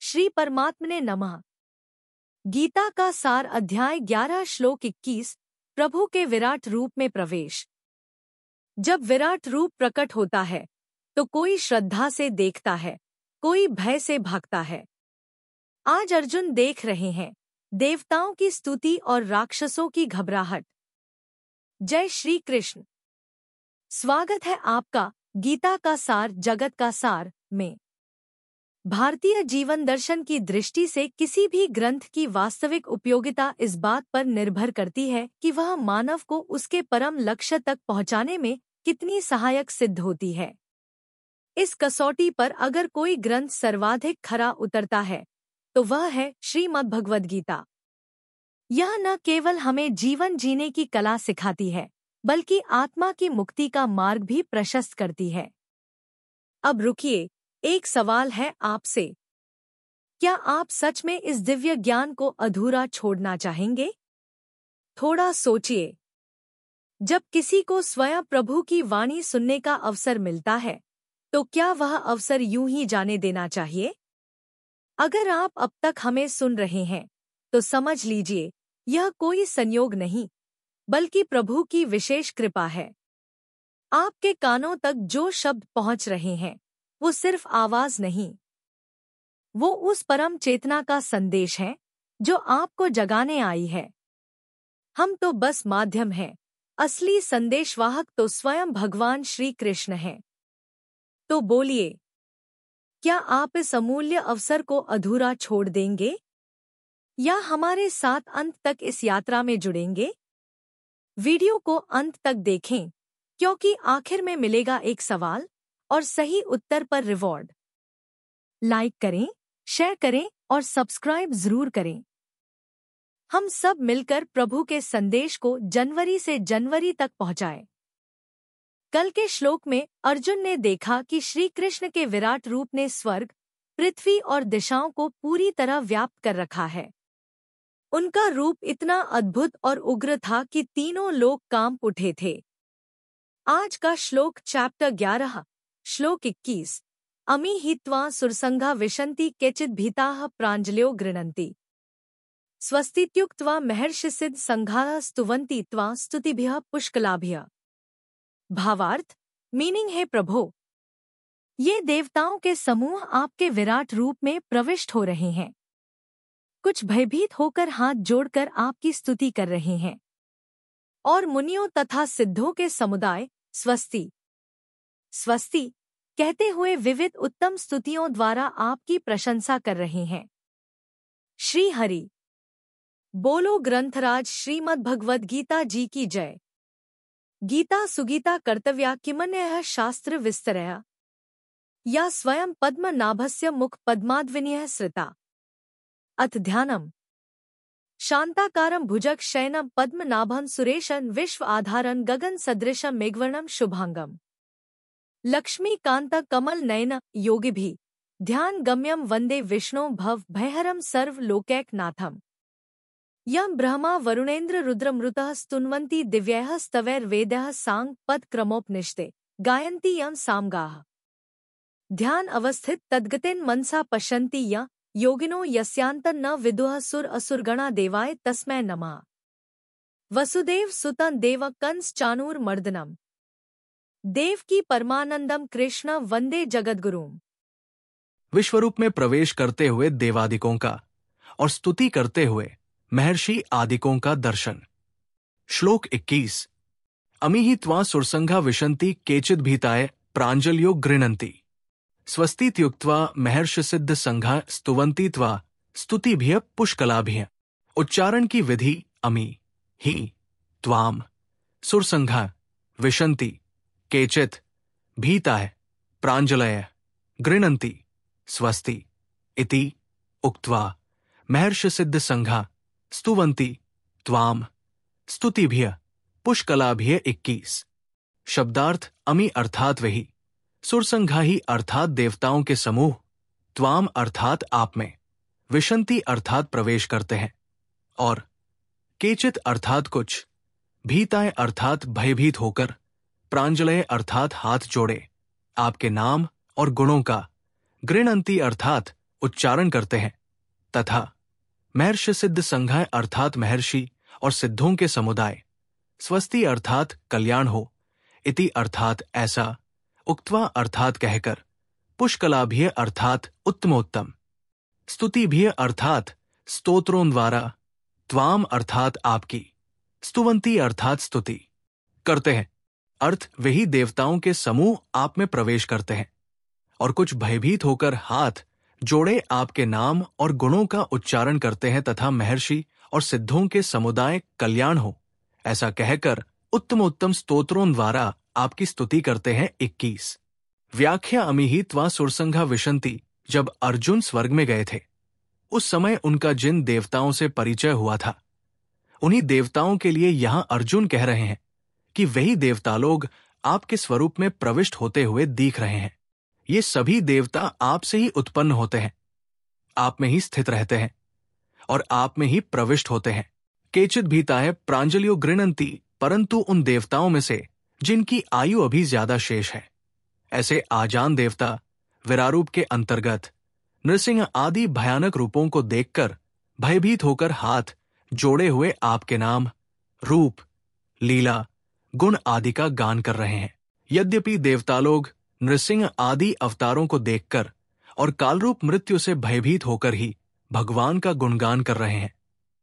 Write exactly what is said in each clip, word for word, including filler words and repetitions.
श्री परमात्मने नमः। गीता का सार अध्याय ग्यारह श्लोक इक्कीस। प्रभु के विराट रूप में प्रवेश। जब विराट रूप प्रकट होता है तो कोई श्रद्धा से देखता है, कोई भय से भागता है। आज अर्जुन देख रहे हैं देवताओं की स्तुति और राक्षसों की घबराहट। जय श्री कृष्ण। स्वागत है आपका गीता का सार जगत का सार में। भारतीय जीवन दर्शन की दृष्टि से किसी भी ग्रंथ की वास्तविक उपयोगिता इस बात पर निर्भर करती है कि वह मानव को उसके परम लक्ष्य तक पहुंचाने में कितनी सहायक सिद्ध होती है। इस कसौटी पर अगर कोई ग्रंथ सर्वाधिक खरा उतरता है तो वह है श्रीमद् भगवद गीता। यह न केवल हमें जीवन जीने की कला सिखाती है बल्कि आत्मा की मुक्ति का मार्ग भी प्रशस्त करती है। अब रुकिए, एक सवाल है आपसे। क्या आप सच में इस दिव्य ज्ञान को अधूरा छोड़ना चाहेंगे? थोड़ा सोचिए। जब किसी को स्वयं प्रभु की वाणी सुनने का अवसर मिलता है तो क्या वह अवसर यूं ही जाने देना चाहिए? अगर आप अब तक हमें सुन रहे हैं तो समझ लीजिए, यह कोई संयोग नहीं बल्कि प्रभु की विशेष कृपा है। आपके कानों तक जो शब्द पहुंच रहे हैं वो सिर्फ आवाज नहीं, वो उस परम चेतना का संदेश है जो आपको जगाने आई है। हम तो बस माध्यम हैं, असली संदेशवाहक तो स्वयं भगवान श्री कृष्ण हैं। तो बोलिए, क्या आप इस अमूल्य अवसर को अधूरा छोड़ देंगे या हमारे साथ अंत तक इस यात्रा में जुड़ेंगे? वीडियो को अंत तक देखें क्योंकि आखिर में मिलेगा एक सवाल और सही उत्तर पर रिवॉर्ड। लाइक करें, शेयर करें और सब्सक्राइब जरूर करें। हम सब मिलकर प्रभु के संदेश को जनवरी से जनवरी तक पहुंचाएं। कल के श्लोक में अर्जुन ने देखा कि श्री कृष्ण के विराट रूप ने स्वर्ग, पृथ्वी और दिशाओं को पूरी तरह व्याप्त कर रखा है। उनका रूप इतना अद्भुत और उग्र था कि तीनों लोग कांप उठे थे। आज का श्लोक चैप्टर ग्यारह श्लोक इक्कीस। अमी हि त्वा सुरसंघा विशन्ति केचित् भीताः प्राञ्जलयो गृह्णन्ति स्वस्तीत्युक्त्वा महर्षिसिद्ध संघाः स्तुवन्ति त्वा स्तुतिभ्यः पुष्कलाभ्यः। भावार्थ, मीनिंग है प्रभो, ये देवताओं के समूह आपके विराट रूप में प्रविष्ट हो रहे हैं। कुछ भयभीत होकर हाथ जोड़कर आपकी स्तुति कर रहे हैं और मुनियों तथा सिद्धों के समुदाय स्वस्ति स्वस्ति कहते हुए विविध उत्तम स्तुतियों द्वारा आपकी प्रशंसा कर रहे हैं। श्री हरि बोलो। ग्रंथराज श्रीमद् भगवद गीता जी की जय। गीता सुगीता कर्तव्या किमन्यः शास्त्र विस्तरया या स्वयं पद्मनाभस्य मुख पद्माद्विन्यः सृता। अथ ध्यानम्। शांताकारं भुजग शयनं पद्मनाभं सुरेशं विश्व आधारं गगन सदृशं मेघवर्णं शुभांगम् लक्ष्मीकांत कमल नयन योगिभिः ध्यान गम्यं वंदे विष्णु भव भयहरं सर्व लोकैकनाथम् यं ब्रह्मा वरुणेन्द्र रुद्रमृतः स्तुन्वन्ति दिव्यैः स्तवैर्वेदैः सांग पद क्रमोपनिषदे गायन्ति यं सामगाः ध्यान अवस्थित तद्गतेन मनसा पश्यन्ति य योगिनो यस्यान्तं न विदुः सुर असुरगणा देवाय तस्मै नमः। वसुदेव सुतं देव कंस चाणूर मर्दनम देवकी परमानंदम कृष्ण वंदे जगद्गुरुम। विश्वरूप में प्रवेश करते हुए देवादिकों का और स्तुति करते हुए महर्षि आदिकों का दर्शन। श्लोक इक्कीस। अमीहि त्वा सुरसंघा विशन्ति केचित् भीताय प्राञ्जलयो गृह्णन्ति स्वस्तीत्युक्त्वा महर्षिसिद्ध संघा स्तुवन्ति त्वा स्तुतिभ्यः पुष्कलाभ्यः। उच्चारण की विधि अमी, ही, त्वाम, सुरसंघा, विशन्ति, केचित्, भीताय, प्राञ्जलय, गृह्णन्ति, स्वस्ति, इति, उक्त्वा, महर्षिसिद्ध संघा, स्तुवन्ति, त्वाम, स्तुतिभ्यः, पुष्कलाभ्यः। इक्कीस। शब्दार्थ अमी अर्थात वही, सुरसंघा ही अर्थात देवताओं के समूह, त्वाम अर्थात आप में, विशन्ति अर्थात प्रवेश करते हैं, और केचित अर्थात कुछ, भीताय अर्थात भयभीत होकर, प्राञ्जलय अर्थात हाथ जोड़े, आपके नाम और गुणों का, गृह्णन्ति अर्थात उच्चारण करते हैं तथा महर्षि सिद्ध संघाय अर्थात महर्षि और सिद्धों के समुदाय, स्वस्ति अर्थात कल्याण हो, इति अर्थात ऐसा, उक्त्वा अर्थात कहकर, पुष्कलाभिय अर्थात उत्तमोत्तम, स्तुतिभिय अर्थात स्तोत्रों द्वारा, त्वाम अर्थात आपकी, स्तुवंती अर्थात स्तुति करते हैं। अर्थ वही देवताओं के समूह आप में प्रवेश करते हैं और कुछ भयभीत होकर हाथ जोड़े आपके नाम और गुणों का उच्चारण करते हैं तथा महर्षि और सिद्धों के समुदाय कल्याण हो ऐसा कहकर उत्तमोत्तम स्तोत्रों द्वारा आपकी स्तुति करते हैं। इक्कीस व्याख्या अमीहि त्वा सुरसंघा विशंति। जब अर्जुन स्वर्ग में गए थे उस समय उनका जिन देवताओं से परिचय हुआ था उन्हीं देवताओं के लिए यहां अर्जुन कह रहे हैं कि वही देवता लोग आपके स्वरूप में प्रविष्ट होते हुए दिख रहे हैं। ये सभी देवता आपसे ही उत्पन्न होते हैं, आप में ही स्थित रहते हैं और आप में ही प्रविष्ट होते हैं। केचित भीताय प्रांजलियो गृणंती, परंतु उन देवताओं में से जिनकी आयु अभी ज्यादा शेष है, ऐसे आजान देवता विरारूप के अंतर्गत नृसिंह आदि भयानक रूपों को देखकर भयभीत होकर हाथ जोड़े हुए आपके नाम, रूप, लीला, गुण आदि का गान कर रहे हैं। यद्यपि देवता लोग नृसिंह आदि अवतारों को देखकर और कालरूप मृत्यु से भयभीत होकर ही भगवान का गुणगान कर रहे हैं,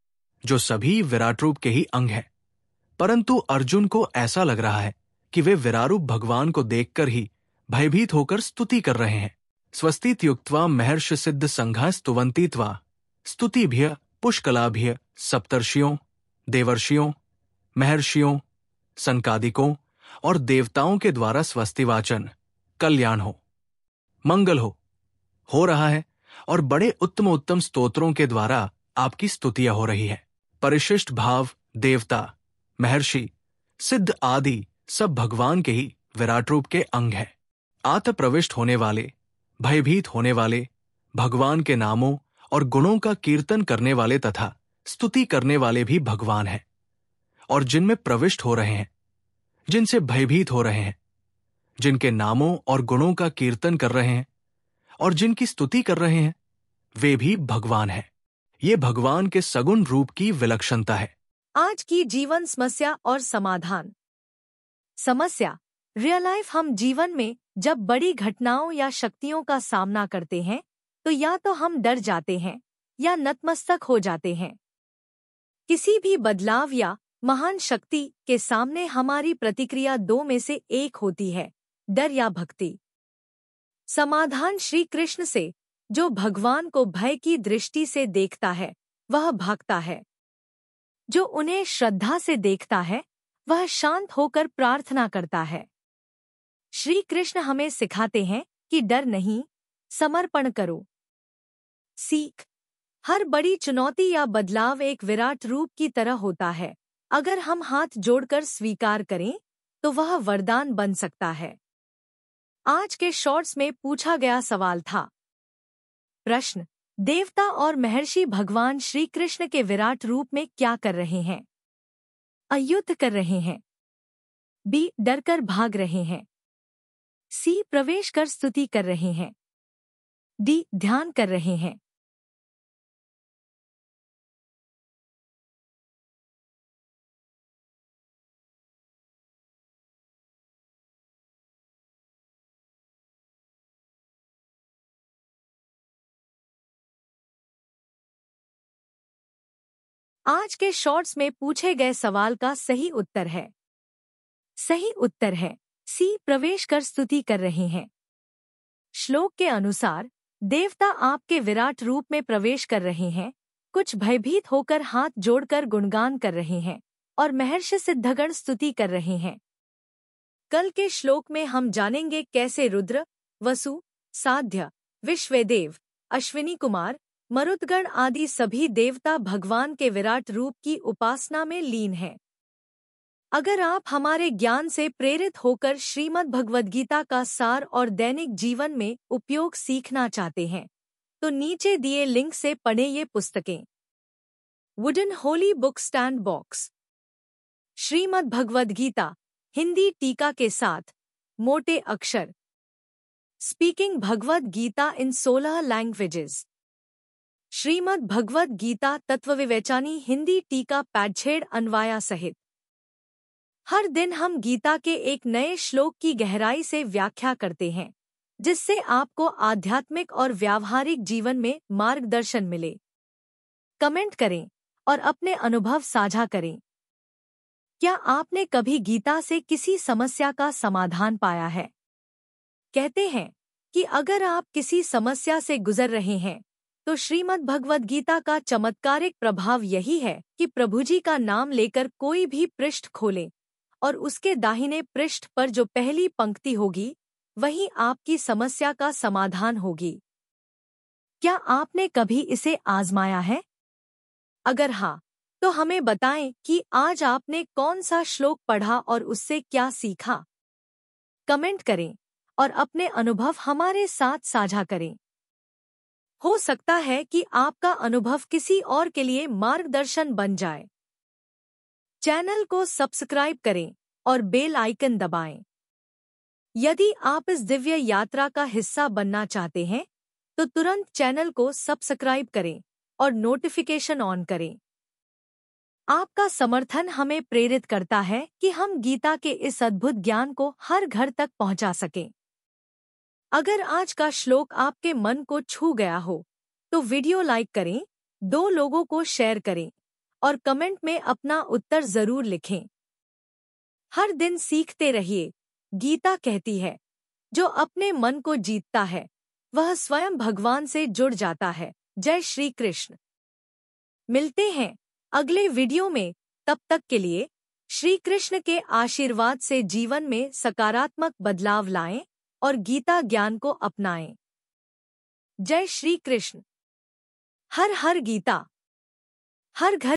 जो सभी विराट रूप के ही अंग हैं, परंतु अर्जुन को ऐसा लग रहा है कि वे विरारूप भगवान को देखकर ही भयभीत होकर स्तुति कर रहे हैं। स्वस्तित्युक्त्वा महर्षि सिद्ध संघा स्तुवंतीत्वा, स्तुतिभ्य पुष्कलाभ्य सप्तर्षियों, देवर्षियों, महर्षियों, सनकादिकों और देवताओं के द्वारा स्वस्तिवाचन, कल्याण हो, मंगल हो हो रहा है और बड़े उत्तमोत्तम स्तोत्रों के द्वारा आपकी स्तुतियां हो रही है। परिशिष्ट भाव देवता, महर्षि, सिद्ध आदि सब भगवान के ही विराट रूप के अंग हैं। आत प्रविष्ट होने वाले, भयभीत होने वाले, भगवान के नामों और गुणों का कीर्तन करने वाले तथा स्तुति करने वाले भी भगवान हैं, और जिनमें प्रविष्ट हो रहे हैं, जिनसे भयभीत हो रहे हैं, जिनके नामों और गुणों का कीर्तन कर रहे हैं और जिनकी स्तुति कर रहे हैं, वे भी भगवान हैं। ये भगवान के सगुण रूप की विलक्षणता है। आज की जीवन समस्या और समाधान। समस्या, रियल लाइफ हम जीवन में जब बड़ी घटनाओं या शक्तियों का सामना करते हैं तो या तो हम डर जाते हैं या नतमस्तक हो जाते हैं। किसी भी बदलाव या महान शक्ति के सामने हमारी प्रतिक्रिया दो में से एक होती है, डर या भक्ति। समाधान श्री कृष्ण से, जो भगवान को भय की दृष्टि से देखता है वह भागता है, जो उन्हें श्रद्धा से देखता है वह शांत होकर प्रार्थना करता है। श्री कृष्ण हमें सिखाते हैं कि डर नहीं, समर्पण करो। सीख, हर बड़ी चुनौती या बदलाव एक विराट रूप की तरह होता है। अगर हम हाथ जोड़कर स्वीकार करें तो वह वरदान बन सकता है। आज के शॉर्ट्स में पूछा गया सवाल था। प्रश्न, देवता और महर्षि भगवान श्री कृष्ण के विराट रूप में क्या कर रहे हैं? अ, युद्ध कर रहे हैं। बी, डरकर भाग रहे हैं। सी, प्रवेश कर स्तुति कर रहे हैं। डी, ध्यान कर रहे हैं। आज के शॉर्ट्स में पूछे गए सवाल का सही उत्तर है। सही उत्तर है सी, प्रवेश कर स्तुति कर रहे हैं। श्लोक के अनुसार देवता आपके विराट रूप में प्रवेश कर रहे हैं, कुछ भयभीत होकर हाथ जोड़कर गुणगान कर रहे हैं और महर्षि सिद्धगण स्तुति कर रहे हैं। कल के श्लोक में हम जानेंगे कैसे रुद्र, वसु, साध्य, विश्वदेव, अश्विनी कुमार, मरुदगण आदि सभी देवता भगवान के विराट रूप की उपासना में लीन हैं। अगर आप हमारे ज्ञान से प्रेरित होकर श्रीमद् भगवद गीता का सार और दैनिक जीवन में उपयोग सीखना चाहते हैं तो नीचे दिए लिंक से पढ़ें ये पुस्तकें। Wooden holy book stand box, Shrimad Bhagavad Gita Hindi टीका के साथ, मोटे अक्षर। Speaking Bhagavad Gita in सोलह languages. श्रीमद् भगवद गीता तत्वविवेचनी हिंदी टीका पैडछेड़ अन्वाया सहित। हर दिन हम गीता के एक नए श्लोक की गहराई से व्याख्या करते हैं, जिससे आपको आध्यात्मिक और व्यावहारिक जीवन में मार्गदर्शन मिले। कमेंट करें और अपने अनुभव साझा करें। क्या आपने कभी गीता से किसी समस्या का समाधान पाया है? कहते हैं कि अगर आप किसी समस्या से गुजर रहे हैं, तो श्रीमद् भगवद गीता का चमत्कारिक प्रभाव यही है कि प्रभु जी का नाम लेकर कोई भी पृष्ठ खोलें और उसके दाहिने पृष्ठ पर जो पहली पंक्ति होगी, वही आपकी समस्या का समाधान होगी। क्या आपने कभी इसे आजमाया है? अगर हाँ, तो हमें बताएं कि आज आपने कौन सा श्लोक पढ़ा और उससे क्या सीखा। कमेंट करें और अपने अनुभव हमारे साथ साझा करें। हो सकता है कि आपका अनुभव किसी और के लिए मार्गदर्शन बन जाए। चैनल को सब्सक्राइब करें और बेल आइकन दबाएं। यदि आप इस दिव्य यात्रा का हिस्सा बनना चाहते हैं, तो तुरंत चैनल को सब्सक्राइब करें और नोटिफिकेशन ऑन करें। आपका समर्थन हमें प्रेरित करता है कि हम गीता के इस अद्भुत ज्ञान को हर घर तक पहुंचा सकें। अगर आज का श्लोक आपके मन को छू गया हो, तो वीडियो लाइक करें, दो लोगों को शेयर करें और कमेंट में अपना उत्तर जरूर लिखें। हर दिन सीखते रहिए। गीता कहती है, जो अपने मन को जीतता है, वह स्वयं भगवान से जुड़ जाता है। जय श्री कृष्ण। मिलते हैं अगले वीडियो में। तब तक के लिए श्री कृष्ण के आशीर्वाद से जीवन में सकारात्मक बदलाव लाएं और गीता ज्ञान को अपनाएं। जय श्री कृष्ण। हर हर गीता। हर घर